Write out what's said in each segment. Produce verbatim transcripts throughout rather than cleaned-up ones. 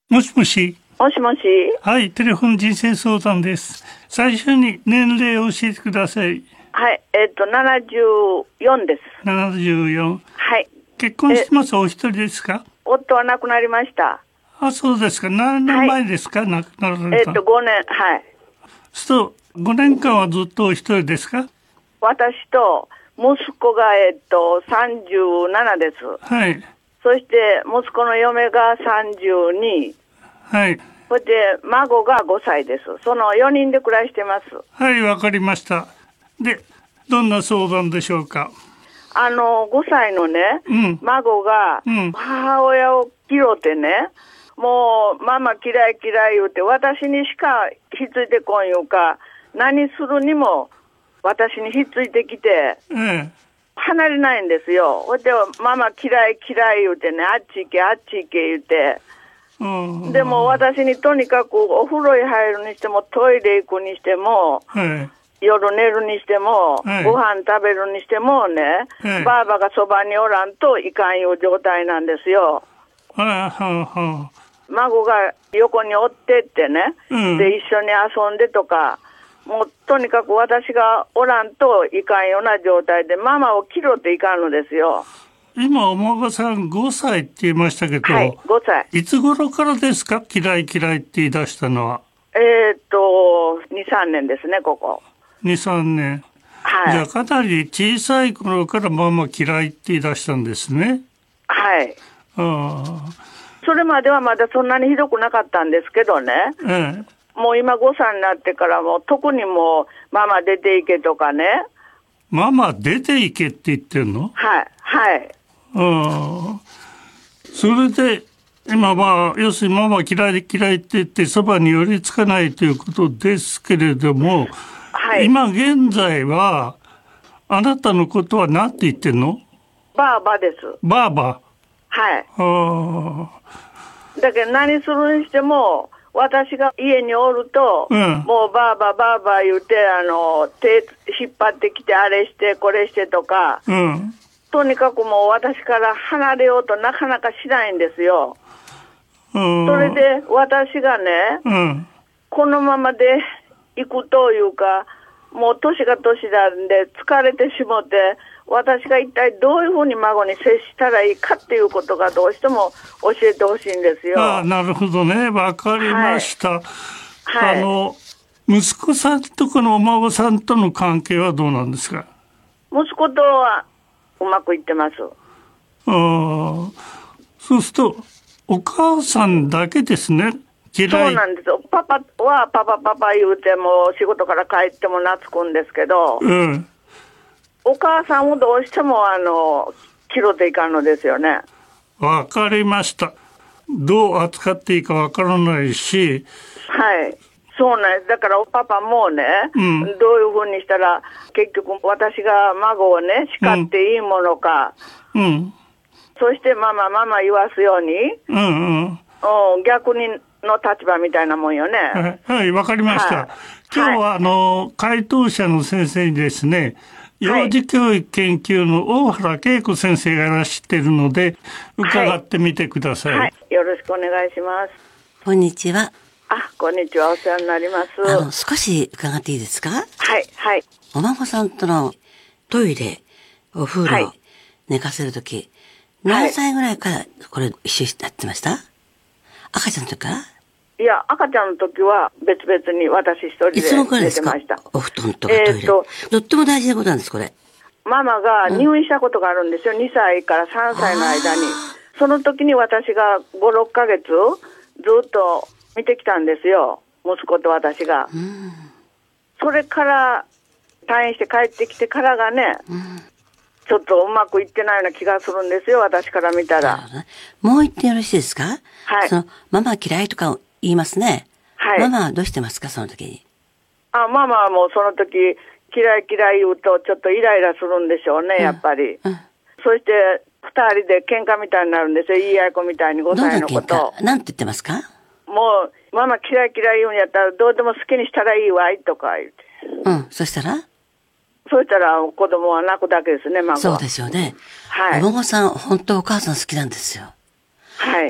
もしもし。 もしもし。 はい、テレフォン人生相談です。最初に年齢を教えてください。 はい、えっ、と、ななじゅうよんです。 ななじゅうよん。 はい。 結婚してます？お一人ですか？ 夫は亡くなりました。 あ、そうですか。何年前ですか、はい、亡くなられた。 えっ、と、ごねん、はい。 そう、ごねんかんはずっとお一人ですか？ 私と息子が、えっ、と、さんじゅうななです。 はい。 そして、息子の嫁がさんじゅうに。 はい。 そして、孫がごさいです。そのよにんで暮らしてます。 はい、わかりました。で、どんな相談でしょうか？ あの、ごさいのね、うん、孫が、母親を拾ってね、うん、もう、ママ嫌い嫌い言うて、私にしかひっついてこんいうか、何するにも私にひっついてきて、うん、離れないんですよ。ほいで、ママ嫌い嫌い言うてね、あっち行け、あっち行け言うて、うん、でも私にとにかくお風呂へ入るにしても、トイレ行くにしても、はい夜寝るにしても、はい、ご飯食べるにしてもね、はい、ばあばがそばにおらんといかんいう状態なんですよ。ははは孫が横におってってね、うん、で一緒に遊んでとか、もうとにかく私がおらんといかんような状態で、ママを切ろっていかんのですよ。 今お孫さんごさいって言いましたけど、 はい、ごさい。 いつ頃からですか？嫌い嫌いって言い出したのは。 えー、っと、に、さんねんですね、ここ。 に、さんねん。はい。じゃあかなり小さい頃からママ嫌いって言い出したんですね。 はい。 ああ。 それまではまだそんなにひどくなかったんですけどね。ええ。もう今ごさいになってからもう特にもうママ出ていけとかね。 ママ出ていけって言ってんの？ はい。はい。 ああ。それで、今まあ、要するにママ嫌い嫌いって言ってそばに寄りつかないということですけれども、はい、今現在は、あなたのことは何て言ってんの？ ばあばです。 ばあば。 はい。 あだけど何するにしても、私が家におると、うん、もうばあばばあば言うて、あの、手引っ張ってきてあれしてこれしてとか、うん、とにかくもう私から離れようとなかなかしないんですよ。それで私がね、うん、このままで行くというか、もう年が年なんで疲れてしもって、私が一体どういうふうに孫に接したらいいかっていうことがどうしても教えてほしいんですよ。 ああ、なるほどね。わかりました。はいはい、あの、息子さんとこのお孫さんとの関係はどうなんですか？ 息子とはうまくいってます。ああ、そうすると、お母さんだけですね。嫌い。 そうなんですよ。パパはパパパパ言うても仕事から帰っても懐くんですけど、うん、お母さんをどうしてもあの切ろっていかんのですよね。 わかりました。どう扱っていいかわからないし。 はい。そうなんです。だからパパもね、うん、どういうふうにしたら結局私が孫をね叱っていいものか。うん。うん、そしてママママ言わすように。うんうん。逆にの立場みたいなもんよね。 はい、わかりました。はい、今日は、あの、回答者の先生にですね、幼児教育研究の大原恵子先生がいらしているので、伺ってみてください。はいはい。よろしくお願いします。 こんにちは。 あ、こんにちは。お世話になります。 あの、少し伺っていいですか？ はい、はい。 お孫さんとのトイレ、お風呂、はい、寝かせるとき、何歳ぐらいからこれ一緒にやってました？赤ちゃんの時から？ いや、赤ちゃんの時は別々に私一人で寝てました。いつもからですか？お布団とかトイレ。えー、ととっても大事なことなんです、これ。 ママが入院したことがあるんですよ。うん、にさいからさんさいの間に。その時に私がご、ろっかげつずっと見てきたんですよ。息子と私が。うん、それから退院して帰ってきてからがね、うん、ちょっとうまくいってないような気がするんですよ、私から見たら。 もう一点よろしいですか？ はい。 その、ママ嫌いとか言いますね。 はい。 ママはどうしてますか、その時に。 あ、ママはもうその時、嫌い嫌い言うと、ちょっとイライラするんでしょうね、うん、やっぱり。うん、そして、二人で喧嘩みたいになるんですよ、言い合い子みたいにごさいのこと。 どんな喧嘩？なんて言ってますか？ もう、ママ嫌い嫌い言うんやったら、どうでも好きにしたらいいわい、とか言って。 うん、そしたらそうしたら子供は泣くだけですね、孫は。 そうですよね。 はい。 お孫さん、本当お母さん好きなんですよ。 はい。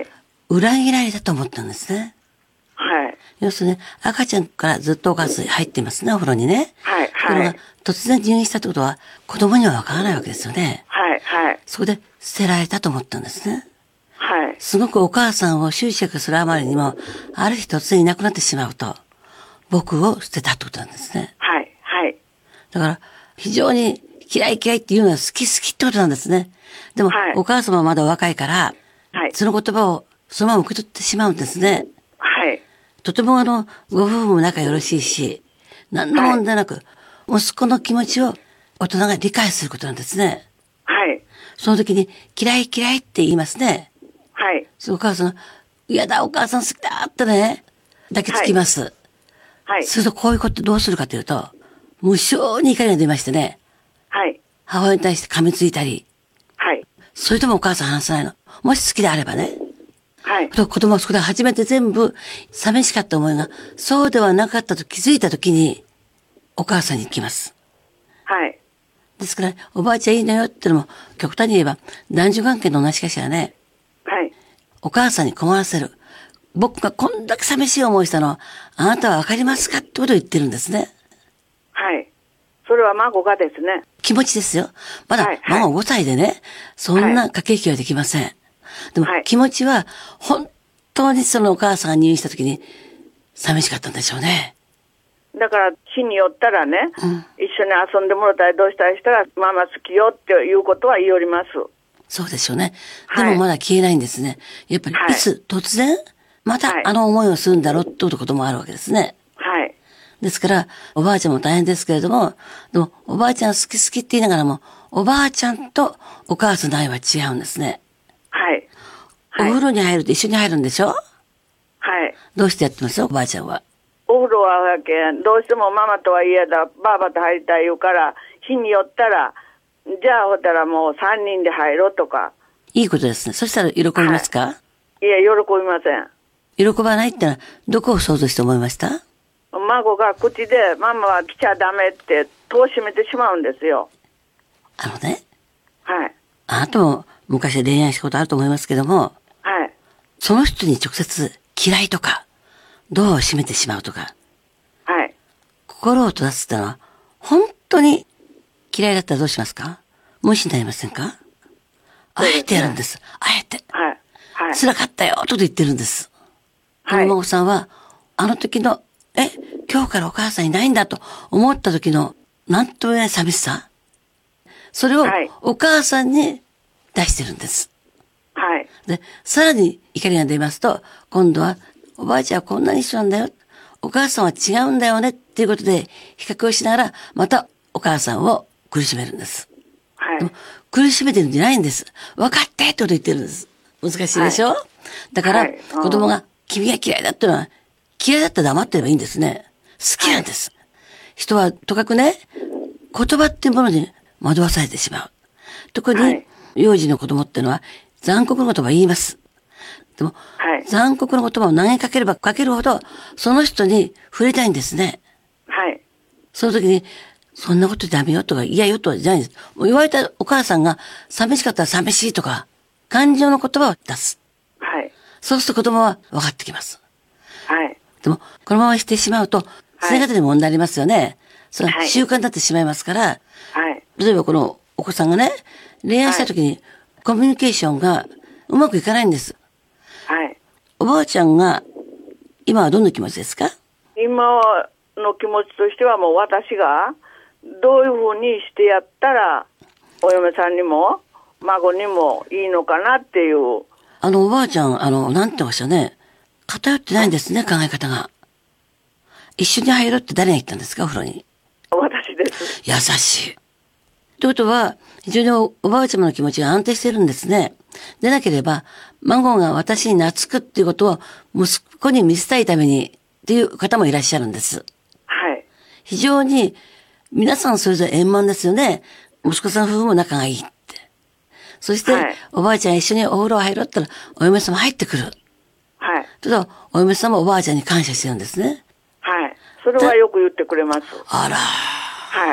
裏切られたと思ったんですね。 はい。 要するに、赤ちゃんからずっとお母さん入ってますね、お風呂にね。 はい、 はい。これが突然入院したってことは、子供にはわからないわけですよね。 はい、はい。 そこで捨てられたと思ったんですね。 はい。すごくお母さんを執着するあまりにも、ある日突然いなくなってしまうと、僕を捨てたってことなんですね。 はい、はい。 だから、非常に嫌い嫌いっていうのは好き好きってことなんですね。でも、はい、お母様はまだ若いから、はい、その言葉をそのまま受け取ってしまうんですね。 はい。 とてもあの、ご夫婦も仲よろしいし、何の問題なく、はい、息子の気持ちを大人が理解することなんですね。 はい。 その時に、嫌い嫌いって言いますね。 はい。 そう、お母さん、嫌だ、お母さん好きだってね、抱きつきます。はい。 はい、 するとこういうことどうするかというと、無性に怒りが出ましてね。 はい。 母親に対して噛みついたり。 はい。 それともお母さん話さないの。もし好きであればね。 はい。 と子供はそこで初めて全部寂しかった思いが、そうではなかったと気づいたときに、お母さんに行きます。 はい。 ですから、おばあちゃんいいのよってのも、極端に言えば、男女関係の同じかしらね。 はい。 お母さんに困らせる。僕がこんだけ寂しい思いしたのは、あなたはわかりますかってことを言ってるんですね。 はい。それは孫がですね。 気持ちですよ。まだ孫ごさいでね、そんな駆け引きはできません。はい、でも、気持ちは、本当にそのお母さんが入院した時に、寂しかったんでしょうね。 だから、日によったらね、うん、一緒に遊んでもらったりどうしたりしたら、ママ好きよっていうことは言いよります。 そうでしょうね。でもまだ消えないんですね。やっぱり、いつ突然、またあの思いをするんだろうってこともあるわけですね。 はい。 ですから、おばあちゃんも大変ですけれども、でも、おばあちゃん好き好きって言いながらも、おばあちゃんとお母さんの愛は違うんですね。 はい。 はい、お風呂に入ると一緒に入るんでしょ？ はい。 どうしてやってますおばあちゃんは。 お風呂はわけ、どうしてもママとは嫌だ、ばあばと入りたい言うから、日によったら、じゃあほったらもう三人で入ろうとか。 いいことですね。そしたら喜びますか？ はい、いや、喜びません。 喜ばないってのは、どこを想像して思いました？ 孫が口で、ママは来ちゃダメって戸を閉めてしまうんですよ。 あのね。 はい。 あなたも昔恋愛したことあると思いますけども。 はい。 その人に直接嫌いとか、ドアを閉めてしまうとか。 はい。 心を閉ざすってのは、本当に嫌いだったらどうしますか？無視になりませんか？あえてやるんです。あえて。 はい。はい。 辛かったよ、と言ってるんです。はい。お孫さんは、あの時の、え、今日からお母さんいないんだと思った時の、なんとも言えない寂しさ。それを、お母さんに出してるんです。 はい。 で、さらに怒りが出ますと、今度は、おばあちゃんはこんなに一緒なんだよ。お母さんは違うんだよね。っていうことで、比較をしながら、またお母さんを苦しめるんです。 はい。 でも苦しめてるんじゃないんです。分かってってこと言ってるんです。難しいでしょ、はい、だから、はい、子供が、君が嫌いだってのは、嫌いだったら黙ってればいいんですね。好きなんです。はい、人は、とかくね、言葉っていうものに惑わされてしまう。特に、幼児の子供ってのは、残酷な言葉を言います。でも、はい、残酷な言葉を投げかければかけるほど、その人に触れたいんですね。 はい。 その時に、そんなことダメよとか嫌よとかじゃないんです。もう言われたお母さんが、寂しかったら寂しいとか、感情の言葉を出す。 はい。 そうすると子供は分かってきます。 はい。 でも、このまましてしまうと、生活に問題ありますよね。その習慣になってしまいますから、はい。例えばこのお子さんがね、恋愛した時にコミュニケーションがうまくいかないんです。 はい。 おばあちゃんが、今はどんな気持ちですか？ 今の気持ちとしてはもう私が、どういうふうにしてやったら、お嫁さんにも、孫にもいいのかなっていう。 あの、おばあちゃん、あの、なんて言いましたね。偏ってないんですね、考え方が。一緒に入ろうって誰が言ったんですか、お風呂に。 私です。 優しい。ということは、非常に お, おばあちゃまの気持ちが安定してるんですね。でなければ、孫が私に懐くっていうことを息子に見せたいためにっていう方もいらっしゃるんです。 はい。 非常に、皆さんそれぞれ円満ですよね。息子さん夫婦も仲がいいって。そして、はい、おばあちゃん一緒にお風呂入ろうって言ったら、お嫁さんも入ってくる。 はい。 ただ、お嫁さんもおばあちゃんに感謝してるんですね。 はい。それはよく言ってくれます。 あら。 はい。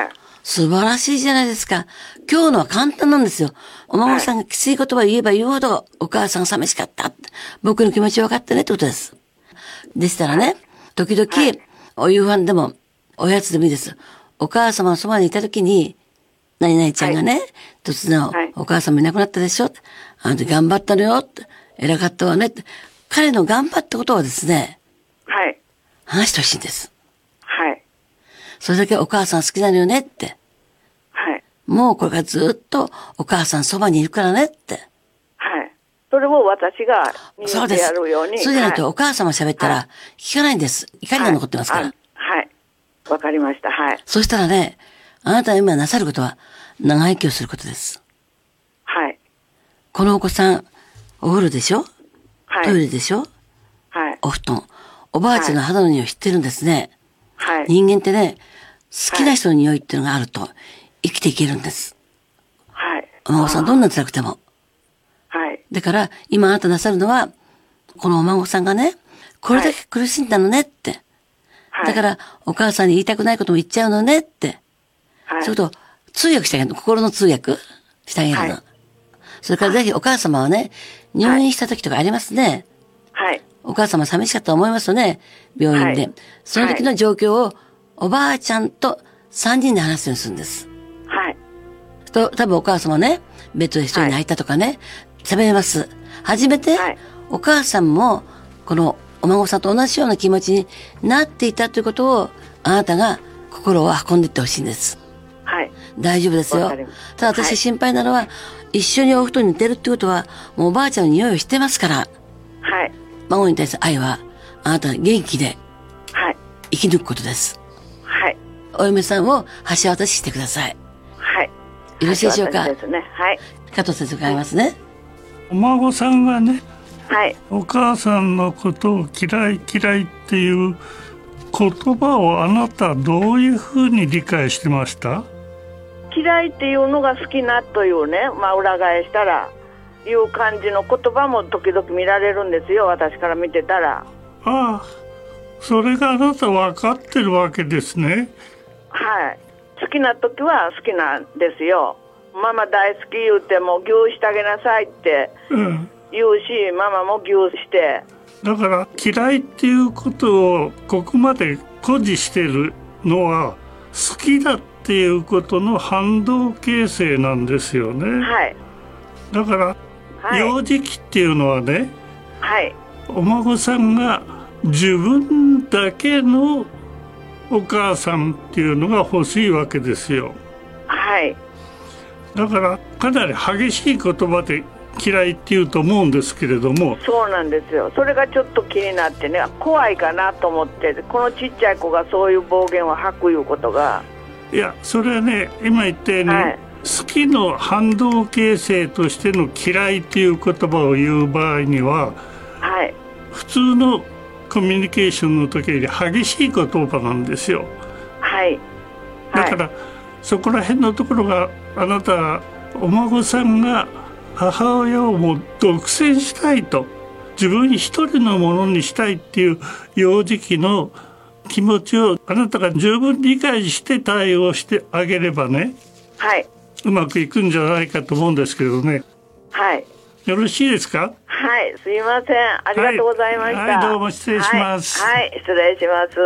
素晴らしいじゃないですか。今日のは簡単なんですよ。お孫さんがきつい言葉を言えば言うほど、はい、お母さんが寂しかった。僕の気持ち分かってねってことです。でしたらね、はい、時々、はい、お夕飯でも、おやつでもいいです。お母様のそばにいた時に、何々ちゃんがね、はい、突然、はい、お母様いなくなったでしょ。あの時頑張ったのよって。偉かったわねって。彼の頑張ったことはですね、 はい。 話してほしいんです。 はい。 それだけお母さん好きなのよねって。 はい。 もうこれからずっとお母さんそばにいるからねって。 はい。それを私が言ってやるように。 そうじゃないとお母様喋ったら聞かないんです。怒りが残ってますから。 はい。はい。わかりました。はい。 そしたらね、あなたが今なさることは長生きをすることです。 はい。 このお子さん、お風呂でしょ、はい、トイレでしょ、 はい、 お布団。おばあちゃんの肌の匂い知ってるんですね。 はい、 人間ってね、好きな人の匂いっていうのがあると生きていけるんです。 はい。 お孫さんどんな辛くても。 はい。 だから今あなたなさるのは、このお孫さんがね、これだけ苦しんだのねって。はい、だからお母さんに言いたくないことも言っちゃうのねって。はい、そういうこと通訳してあげるの。心の通訳してあげるの。はい、それからぜひお母様はね、入院した時とかありますね。 はい。 お母様寂しかったと思いますよね。病院で。はい、その時の状況をおばあちゃんとさんにんで話すようにするんです。 はい。 と、多分お母様ね、ベッドで一人に入ったとかね、喋れます。初めて、はい、お母さんも、このお孫さんと同じような気持ちになっていたということを、あなたが心を運んでいってほしいんです。 はい。 大丈夫ですよ。ただ私心配なのは、はい、一緒にお布団に寝てるってことは、もうおばあちゃんの匂いをしてますから。 はい。 孫に対する愛は、あなたが元気で、 はい。 生き抜くことです。 はい。 お嫁さんを橋渡ししてください。 はい。 よろしいでしょうか。 ですね。はい。 加藤先生伺いますね。 お孫さんがね、 はい。 お母さんのことを嫌い嫌いっていう言葉をあなたどういうふうに理解してました？ 嫌いっていうのが好きなというね、まあ裏返したらいう感じの言葉も時々見られるんですよ、私から見てたら。 ああ、それがあなた分かってるわけですね。 はい。好きな時は好きなんですよ。ママ大好き言うてもギューしてあげなさいって言うし、うん、ママもギューして。 だから嫌いっていうことをここまで誇示してるのは好きだっていうことの反動形成なんですよね。 はい。 だから、はい、幼児期っていうのはね、 はい、 お孫さんが自分だけのお母さんっていうのが欲しいわけですよ。 はい。 だからかなり激しい言葉で嫌いっていうと思うんですけれども。 そうなんですよ。それがちょっと気になってね、怖いかなと思って、このちっちゃい子がそういう暴言を吐くいうことが。 いや、それはね、今言ったように、はい、好きの反動形成としての嫌いっていう言葉を言う場合には、 はい、 普通のコミュニケーションの時より激しい言葉なんですよ。 はい。 だから、はい、そこら辺のところがあなたお孫さんが母親をもう独占したいと、自分一人のものにしたいっていう幼児期の気持ちをあなたが十分理解して対応してあげればね、 はい、 うまくいくんじゃないかと思うんですけどね。 はい。 よろしいですか？ はい、すいません。ありがとうございました。 はい、はい、どうも失礼します。 はい、はい、失礼します。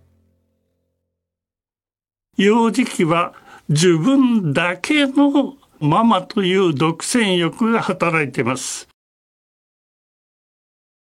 幼児期は自分だけのママという独占欲が働いています。